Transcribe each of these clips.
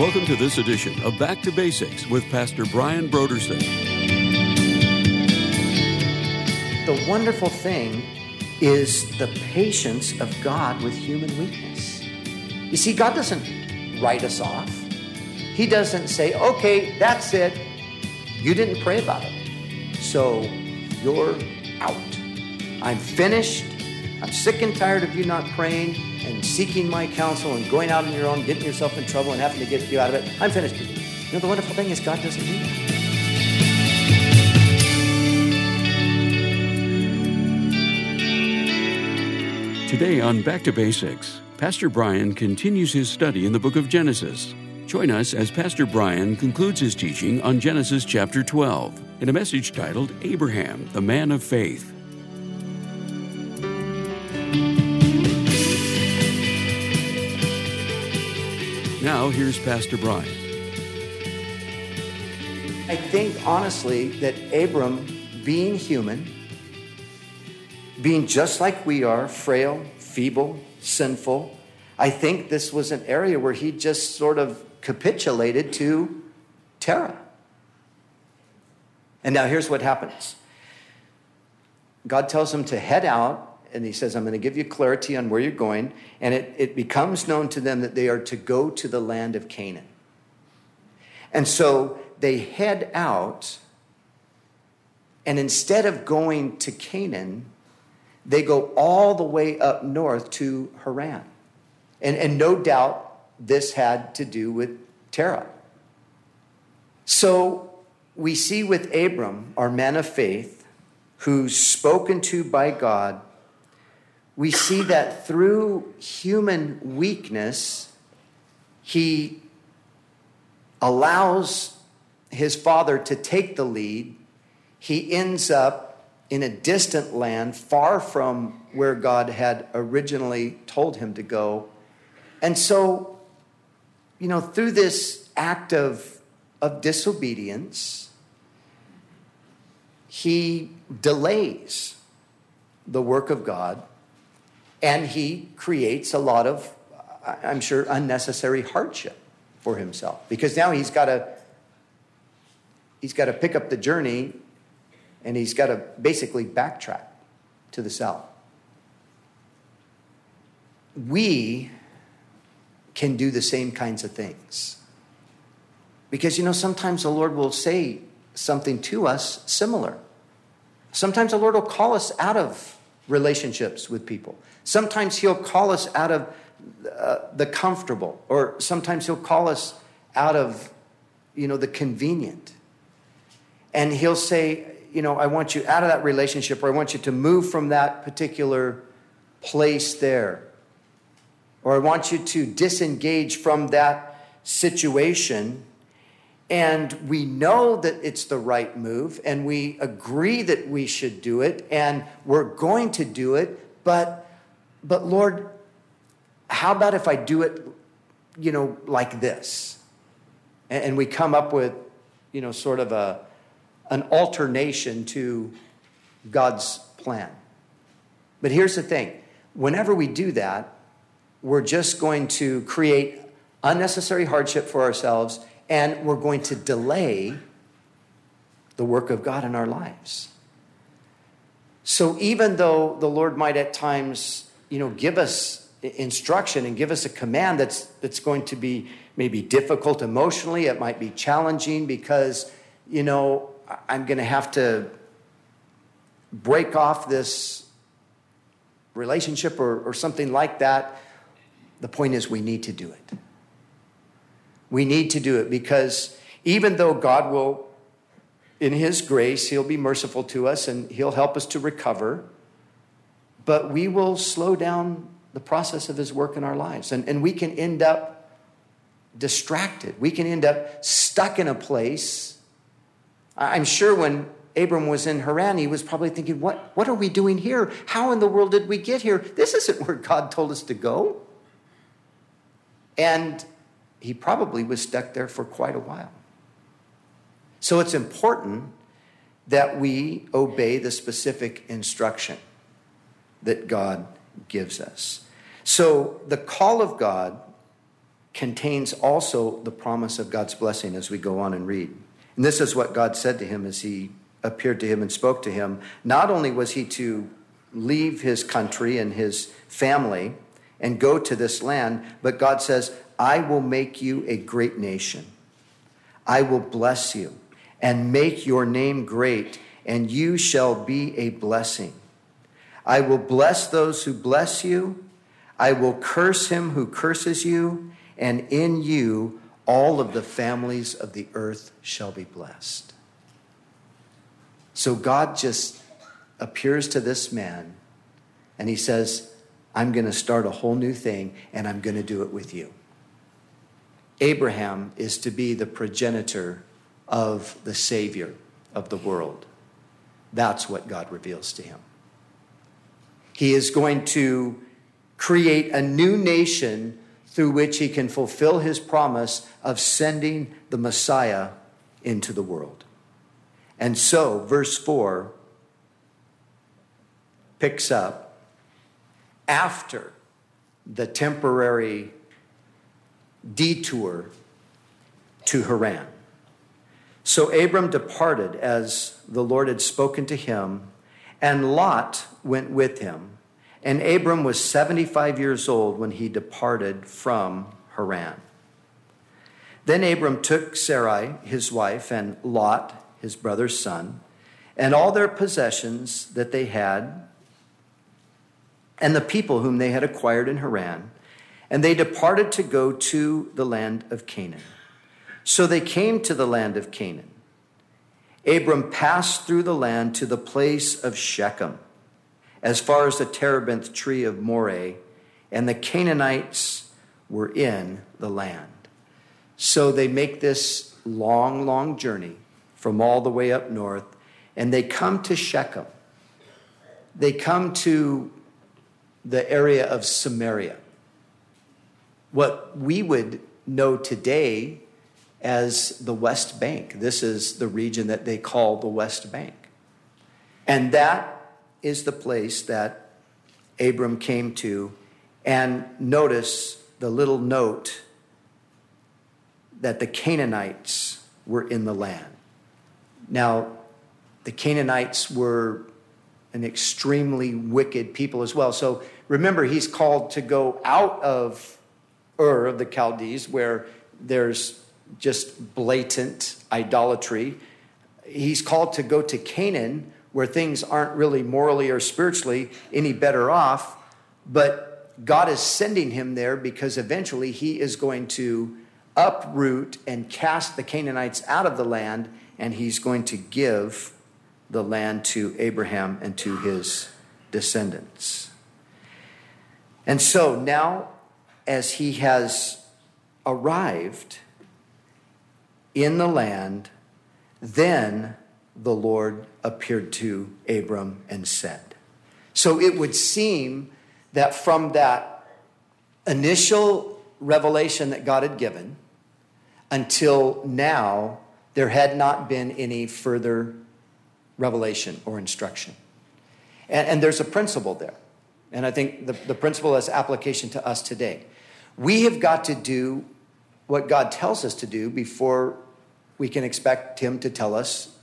Welcome to this edition of Back to Basics with Pastor Brian Brodersen. The wonderful thing is the patience of God with human weakness. You see, God doesn't write us off. He doesn't say, okay, that's it. You didn't pray about it, so you're out. I'm finished. I'm sick and tired of you not praying and seeking my counsel and going out on your own, getting yourself in trouble and having to get you out of it. I'm finished with you. You know, the wonderful thing is God doesn't do that. Today on Back to Basics, Pastor Brian continues his study in the book of Genesis. Join us as Pastor Brian concludes his teaching on Genesis chapter 12 in a message titled Abraham, the Man of Faith. Now, here's Pastor Brian. I think, honestly, that Abram, being human, being just like we are, frail, feeble, sinful, I think this was an area where he just sort of capitulated to Terah. And now here's what happens. God tells him to head out. And he says, I'm going to give you clarity on where you're going. And it becomes known to them that they are to go to the land of Canaan. And so they head out. And instead of going to Canaan, they go all the way up north to Haran. And no doubt this had to do with Terah. So we see with Abram, our man of faith, who's spoken to by God, we see that through human weakness, he allows his father to take the lead. He ends up in a distant land, far from where God had originally told him to go. And so, you know, through this act of disobedience, he delays the work of God. And he creates a lot of, I'm sure, unnecessary hardship for himself. Because now he's got to pick up the journey and he's got to basically backtrack to the south. We can do the same kinds of things. Because, you know, sometimes the Lord will say something to us similar. Sometimes the Lord will call us out of relationships with people. Sometimes he'll call us out of the comfortable, or sometimes he'll call us out of, you know, the convenient. And he'll say, you know, I want you out of that relationship, or I want you to move from that particular place there. Or I want you to disengage from that situation. And we know that it's the right move, and we agree that we should do it, and we're going to do it, but Lord, how about if I do it, you know, like this? And we come up with, you know, sort of an alternation to God's plan. But here's the thing. Whenever we do that, we're just going to create unnecessary hardship for ourselves, and we're going to delay the work of God in our lives. So even though the Lord might at times, you know, give us instruction and give us a command that's going to be maybe difficult emotionally, it might be challenging because, you know, I'm going to have to break off this relationship or something like that. The point is we need to do it. We need to do it because even though God will, in his grace, he'll be merciful to us and he'll help us to recover, but we will slow down the process of his work in our lives. And we can end up distracted. We can end up stuck in a place. I'm sure when Abram was in Haran, he was probably thinking, what are we doing here? How in the world did we get here? This isn't where God told us to go. And he probably was stuck there for quite a while. So it's important that we obey the specific instruction that God gives us. So the call of God contains also the promise of God's blessing as we go on and read. And this is what God said to him as he appeared to him and spoke to him. Not only was he to leave his country and his family and go to this land, but God says, I will make you a great nation. I will bless you and make your name great, and you shall be a blessing. I will bless those who bless you. I will curse him who curses you, and in you all of the families of the earth shall be blessed. So God just appears to this man, and he says, I'm going to start a whole new thing, and I'm going to do it with you. Abraham is to be the progenitor of the Savior of the world. That's what God reveals to him. He is going to create a new nation through which he can fulfill his promise of sending the Messiah into the world. And so, verse 4 picks up after the temporary detour to Haran. So Abram departed as the Lord had spoken to him, and Lot went with him. And Abram was 75 years old when he departed from Haran. Then Abram took Sarai, his wife, and Lot, his brother's son, and all their possessions that they had, and the people whom they had acquired in Haran, and they departed to go to the land of Canaan. So they came to the land of Canaan. Abram passed through the land to the place of Shechem, as far as the terebinth tree of Moreh, and the Canaanites were in the land. So they make this long, long journey from all the way up north, and they come to Shechem. They come to the area of Samaria, what we would know today as the West Bank. This is the region that they call the West Bank. And that is the place that Abram came to. And notice the little note that the Canaanites were in the land. Now, the Canaanites were an extremely wicked people as well. So remember, he's called to go out of Ur of the Chaldees, where there's just blatant idolatry. He's called to go to Canaan, where things aren't really morally or spiritually any better off. But God is sending him there because eventually he is going to uproot and cast the Canaanites out of the land, and he's going to give the land to Abraham and to his descendants. And so now, as he has arrived in the land, then the Lord appeared to Abram and said. So it would seem that from that initial revelation that God had given until now, there had not been any further revelation or instruction. And there's a principle there. And I think the principle has application to us today. We have got to do what God tells us to do before we can expect him to tell us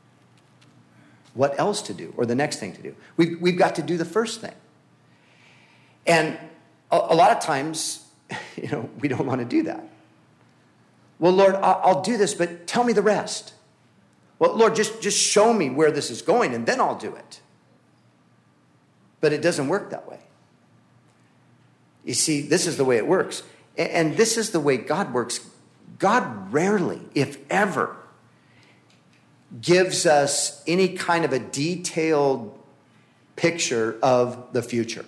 what else to do or the next thing to do. We've got to do the first thing. And a lot of times, we don't want to do that. Well, Lord, I'll do this, but tell me the rest. Well, Lord, just show me where this is going, and then I'll do it. But it doesn't work that way. You see, this is the way it works. And this is the way God works. God rarely, if ever, gives us any kind of a detailed picture of the future.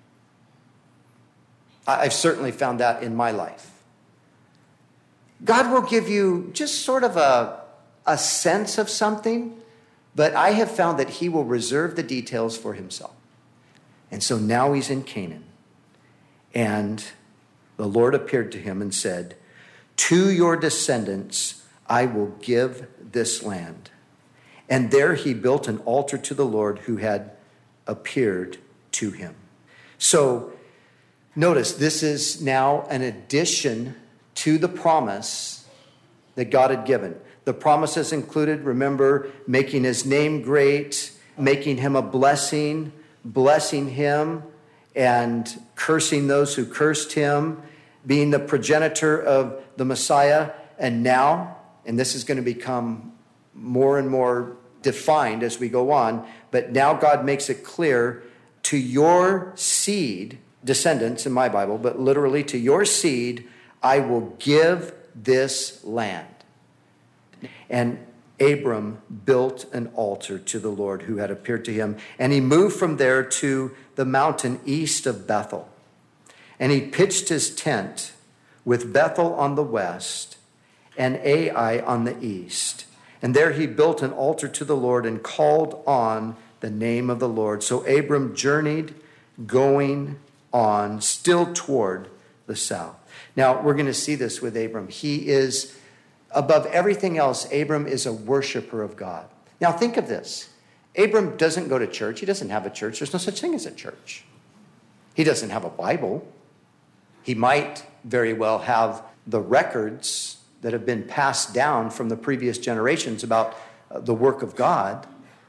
I've certainly found that in my life. God will give you just sort of a sense of something, but I have found that he will reserve the details for himself. And so now he's in Canaan. And the Lord appeared to him and said, to your descendants I will give this land. And there he built an altar to the Lord who had appeared to him. So notice, this is now an addition to the promise that God had given. The promises included, remember, making his name great, making him a blessing, blessing him, and cursing those who cursed him, being the progenitor of the Messiah. And now, and this is going to become more and more defined as we go on, but now God makes it clear, to your seed, descendants in my Bible, but literally to your seed, I will give this land. And Abram built an altar to the Lord who had appeared to him, and he moved from there to the mountain east of Bethel. And he pitched his tent with Bethel on the west and Ai on the east. And there he built an altar to the Lord and called on the name of the Lord. So Abram journeyed, going on, still toward the south. Now, we're going to see this with Abram. He is, above everything else, Abram is a worshiper of God. Now, think of this. Abram doesn't go to church. He doesn't have a church. There's no such thing as a church. He doesn't have a Bible. He might very well have the records that have been passed down from the previous generations about the work of God.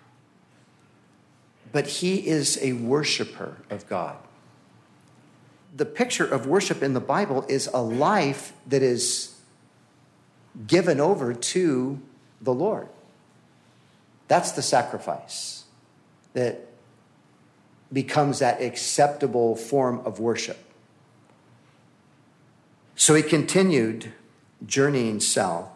But he is a worshiper of God. The picture of worship in the Bible is a life that is given over to the Lord. That's the sacrifice that becomes that acceptable form of worship. So he continued journeying south.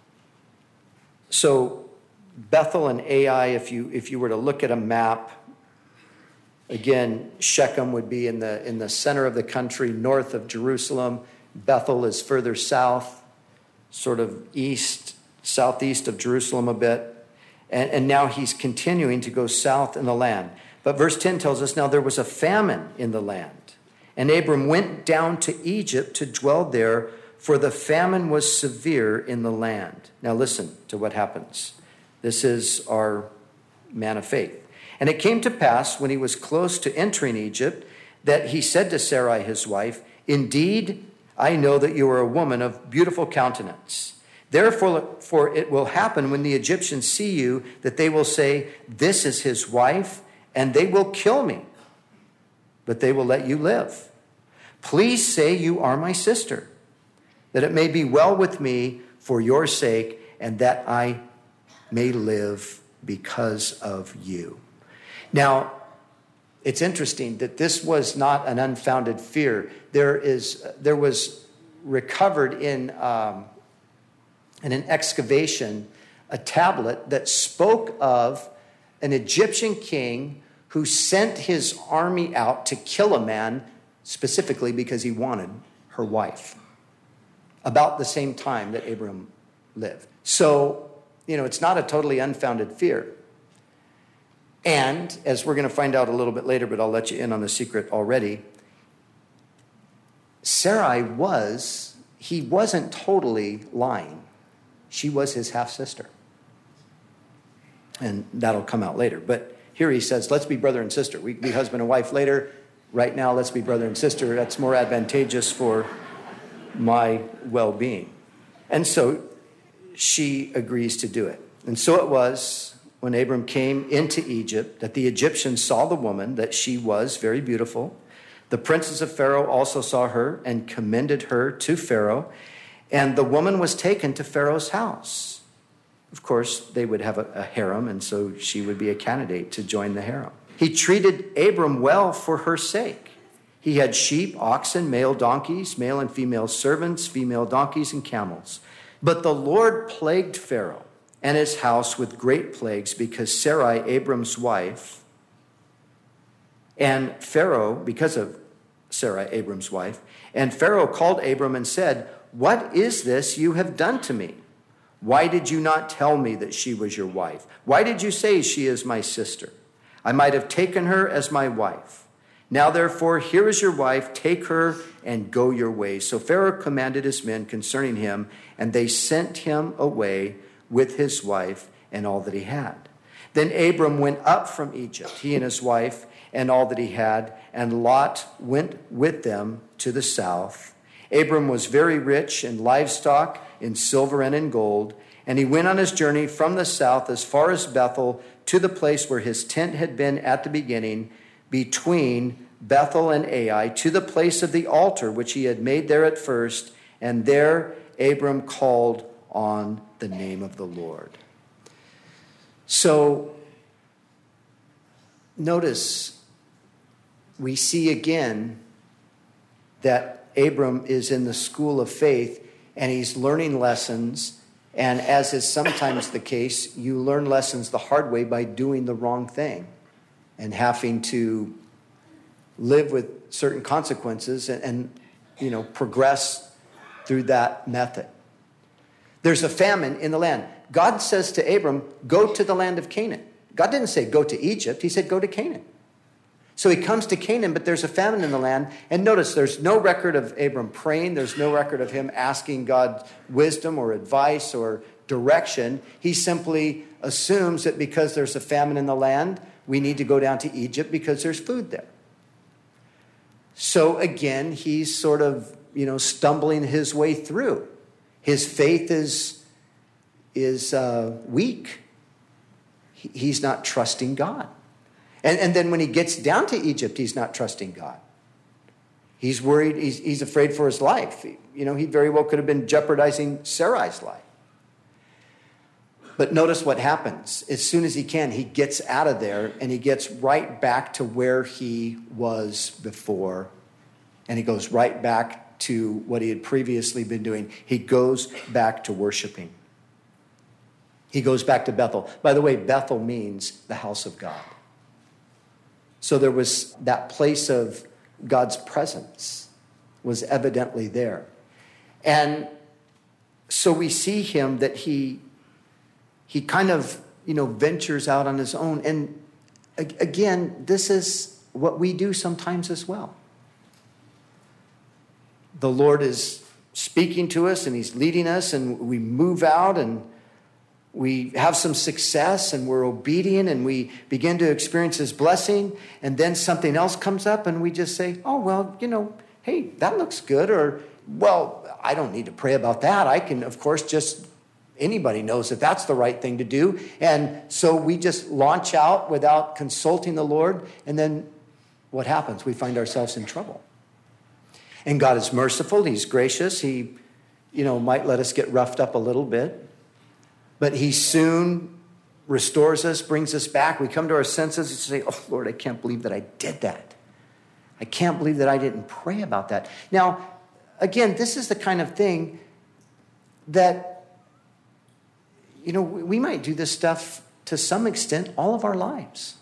So Bethel and Ai, if you were to look at a map, again, Shechem would be in the center of the country, north of Jerusalem. Bethel is further south, sort of southeast of Jerusalem a bit. And now he's continuing to go south in the land. But verse 10 tells us, now there was a famine in the land. And Abram went down to Egypt to dwell there, for the famine was severe in the land. Now listen to what happens. This is our man of faith. And it came to pass, when he was close to entering Egypt, that he said to Sarai his wife, indeed, I know that you are a woman of beautiful countenance. Therefore, it will happen when the Egyptians see you that they will say, this is his wife, and they will kill me, but they will let you live. Please say you are my sister, that it may be well with me for your sake, and that I may live because of you. Now, it's interesting that this was not an unfounded fear. There was recovered in an excavation a tablet that spoke of an Egyptian king who sent his army out to kill a man specifically because he wanted her wife, about the same time that Abram lived. So, it's not a totally unfounded fear. And, as we're going to find out a little bit later, but I'll let you in on the secret already, Sarai he wasn't totally lying. She was his half-sister. And that'll come out later. But here he says, let's be brother and sister. We can be husband and wife later. Right now, let's be brother and sister. That's more advantageous for my well-being. And so she agrees to do it. And so it was, when Abram came into Egypt, that the Egyptians saw the woman, that she was very beautiful. The princes of Pharaoh also saw her and commended her to Pharaoh. And the woman was taken to Pharaoh's house. Of course, they would have a harem, and so she would be a candidate to join the harem. He treated Abram well for her sake. He had sheep, oxen, male donkeys, male and female servants, female donkeys, and camels. But the Lord plagued Pharaoh and his house with great plagues because Sarai, Abram's wife, and Pharaoh, because of Sarai, Abram's wife, and Pharaoh called Abram and said, what is this you have done to me? Why did you not tell me that she was your wife? Why did you say she is my sister? I might have taken her as my wife. Now, therefore, here is your wife. Take her and go your ways. So Pharaoh commanded his men concerning him, and they sent him away with his wife and all that he had. Then Abram went up from Egypt, he and his wife and all that he had, and Lot went with them to the south. Abram was very rich in livestock, in silver, and in gold. And he went on his journey from the south as far as Bethel to the place where his tent had been at the beginning, between Bethel and Ai, to the place of the altar which he had made there at first. And there Abram called on the name of the Lord. So notice we see again that Abram is in the school of faith and he's learning lessons. And as is sometimes the case, you learn lessons the hard way by doing the wrong thing and having to live with certain consequences and progress through that method. There's a famine in the land. God says to Abram, go to the land of Canaan. God didn't say go to Egypt. He said go to Canaan. So he comes to Canaan, but there's a famine in the land. And notice there's no record of Abram praying. There's no record of him asking God wisdom or advice or direction. He simply assumes that because there's a famine in the land, we need to go down to Egypt because there's food there. So again, he's sort of, stumbling his way through. His faith is weak. He's not trusting God. And then when he gets down to Egypt, he's not trusting God. He's worried. He's afraid for his life. He very well could have been jeopardizing Sarai's life. But notice what happens. As soon as he can, he gets out of there and he gets right back to where he was before. And he goes right back to what he had previously been doing. He goes back to worshiping. He goes back to Bethel. By the way, Bethel means the house of God. So there was that place of God's presence was evidently there. And so we see him that he kind of, ventures out on his own. And again, this is what we do sometimes as well. The Lord is speaking to us and he's leading us and we move out and we have some success and we're obedient and we begin to experience his blessing, and then something else comes up and we just say, oh, well, hey, that looks good. Or, well, I don't need to pray about that. I can, of course, anybody knows that that's the right thing to do. And so we just launch out without consulting the Lord. And then what happens? We find ourselves in trouble. And God is merciful. He's gracious. He, might let us get roughed up a little bit. But he soon restores us, brings us back. We come to our senses and say, oh, Lord, I can't believe that I did that. I can't believe that I didn't pray about that. Now, again, this is the kind of thing that, we might do this stuff to some extent all of our lives.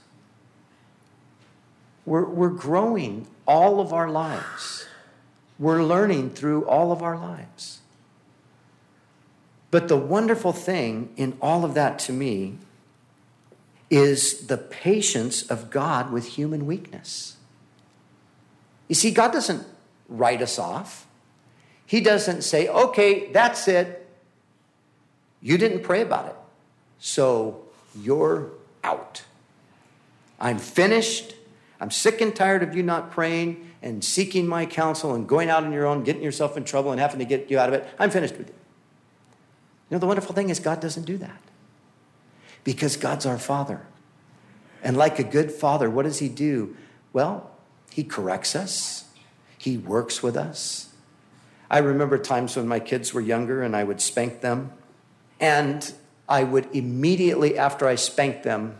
We're growing all of our lives. We're learning through all of our lives. But the wonderful thing in all of that to me is the patience of God with human weakness. You see, God doesn't write us off. He doesn't say, okay, that's it. You didn't pray about it, so you're out. I'm finished. I'm sick and tired of you not praying and seeking my counsel and going out on your own, getting yourself in trouble and having to get you out of it. I'm finished with you. The wonderful thing is God doesn't do that because God's our Father. And like a good father, what does he do? Well, he corrects us. He works with us. I remember times when my kids were younger and I would spank them, and I would immediately after I spanked them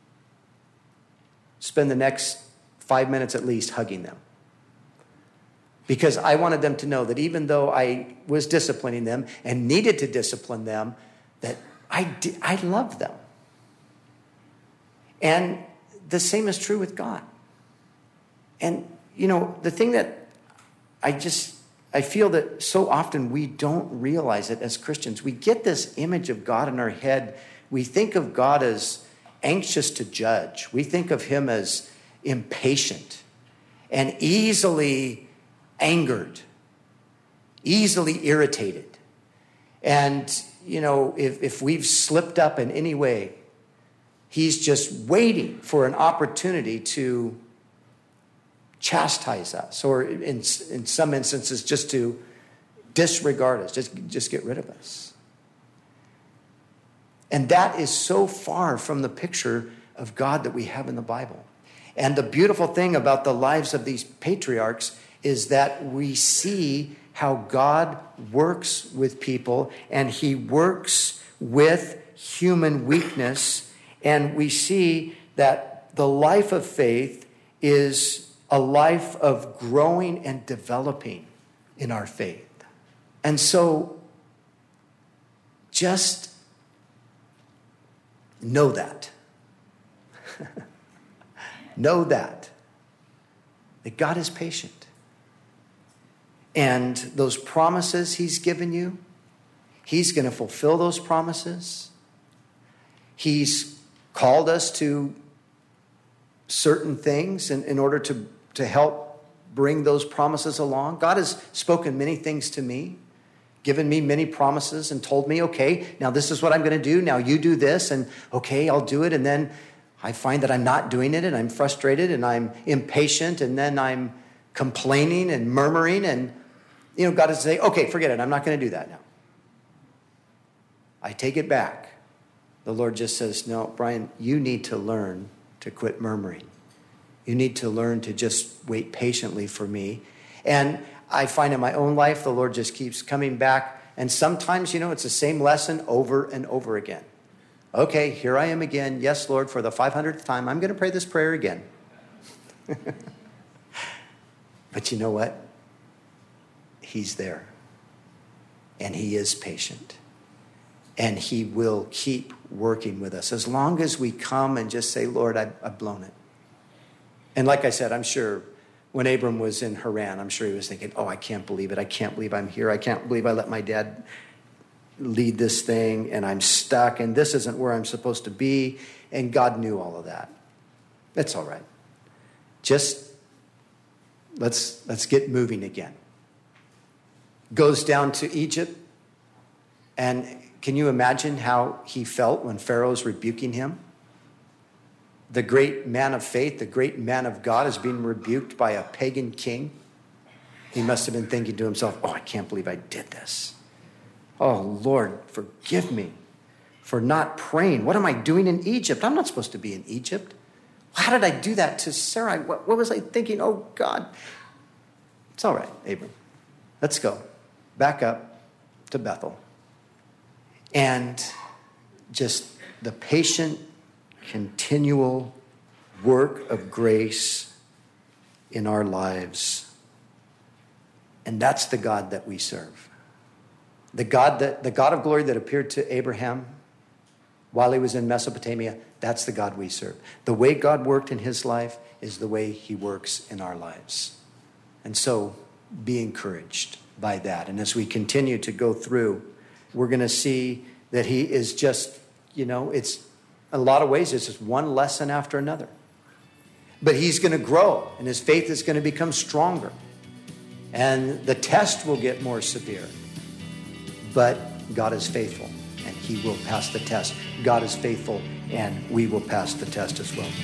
spend the next 5 minutes at least hugging them. Because I wanted them to know that even though I was disciplining them and needed to discipline them, that I loved them. And the same is true with God. And, the thing that I feel that so often we don't realize it as Christians. We get this image of God in our head. We think of God as anxious to judge. We think of him as impatient and easily angered, easily irritated. And, if we've slipped up in any way, he's just waiting for an opportunity to chastise us, or in some instances just to disregard us, just get rid of us. And that is so far from the picture of God that we have in the Bible. And the beautiful thing about the lives of these patriarchs is that we see how God works with people, and he works with human weakness. And we see that the life of faith is a life of growing and developing in our faith. And so just know that. Know that God is patient. And those promises he's given you, he's going to fulfill those promises. He's called us to certain things in order to help bring those promises along. God has spoken many things to me, given me many promises, and told me, okay, now this is what I'm going to do. Now you do this, and okay, I'll do it. And then I find that I'm not doing it, and I'm frustrated, and I'm impatient, and then I'm complaining and murmuring. And, God is saying, okay, forget it. I'm not going to do that now. I take it back. The Lord just says, no, Brian, you need to learn to quit murmuring. You need to learn to just wait patiently for me. And I find in my own life, the Lord just keeps coming back. And sometimes, it's the same lesson over and over again. Okay, here I am again. Yes, Lord, for the 500th time, I'm going to pray this prayer again. But you know what? He's there. And he is patient. And he will keep working with us as long as we come and just say, Lord, I've blown it. And like I said, I'm sure when Abram was in Haran, I'm sure he was thinking, oh, I can't believe it. I can't believe I'm here. I can't believe I let my dad lead this thing, and I'm stuck, and this isn't where I'm supposed to be. And God knew all of that. That's all right. Just let's get moving again. Goes down to Egypt, and can you imagine how he felt when Pharaoh's rebuking him? The great man of faith, the great man of God is being rebuked by a pagan king. He must have been thinking to himself, oh, I can't believe I did this. Oh, Lord, forgive me for not praying. What am I doing in Egypt? I'm not supposed to be in Egypt. How did I do that to Sarai? What was I thinking? Oh, God. It's all right, Abram. Let's go. Back up to Bethel. And just the patient, continual work of grace in our lives. And that's the God that we serve. The God of glory that appeared to Abraham while he was in Mesopotamia, that's the God we serve. The way God worked in his life is the way he works in our lives. And so be encouraged by that. And as we continue to go through, we're going to see that he is just, it's in a lot of ways, it's just one lesson after another. But he's going to grow, and his faith is going to become stronger. And the test will get more severe. But God is faithful, and he will pass the test. God is faithful, and we will pass the test as well.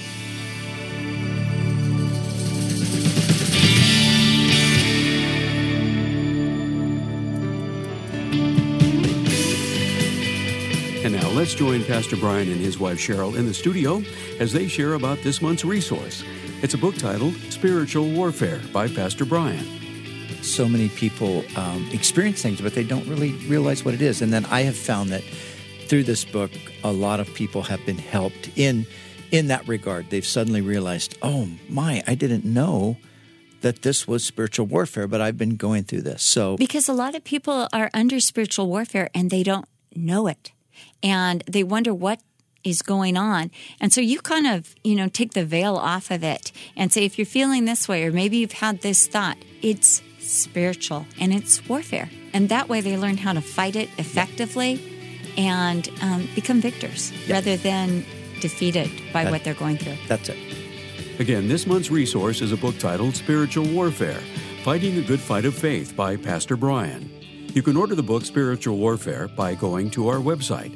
And now let's join Pastor Brian and his wife Cheryl in the studio as they share about this month's resource. It's a book titled Spiritual Warfare by Pastor Brian. So many people experience things, but they don't really realize what it is. And then I have found that through this book, a lot of people have been helped in that regard. They've suddenly realized, oh my, I didn't know that this was spiritual warfare, but I've been going through this. So because a lot of people are under spiritual warfare and they don't know it. And they wonder what is going on. And so you kind of, take the veil off of it and say, if you're feeling this way, or maybe you've had this thought, it's spiritual and it's warfare. And that way they learn how to fight it effectively and become victors rather than defeated by what they're going through. That's it. Again, this month's resource is a book titled Spiritual Warfare, Fighting a Good Fight of Faith by Pastor Brian. You can order the book Spiritual Warfare by going to our website,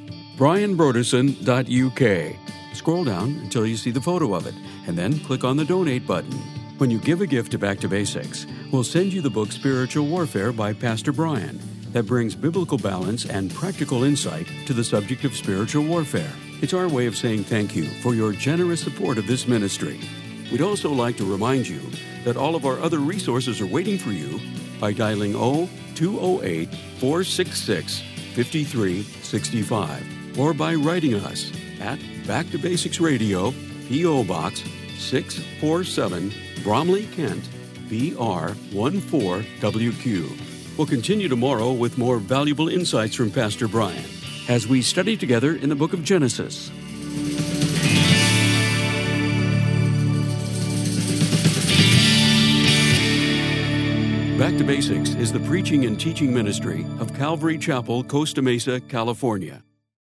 brianbrodesson.uk. Scroll down until you see the photo of it, and then click on the donate button. When you give a gift to Back to Basics, we'll send you the book Spiritual Warfare by Pastor Brian that brings biblical balance and practical insight to the subject of spiritual warfare. It's our way of saying thank you for your generous support of this ministry. We'd also like to remind you that all of our other resources are waiting for you by dialing 0208-466-5365 or by writing us at Back to Basics Radio, P.O. Box 647, Bromley, Kent, BR 14WQ. We'll continue tomorrow with more valuable insights from Pastor Brian as we study together in the book of Genesis. Back to Basics is the preaching and teaching ministry of Calvary Chapel, Costa Mesa, California.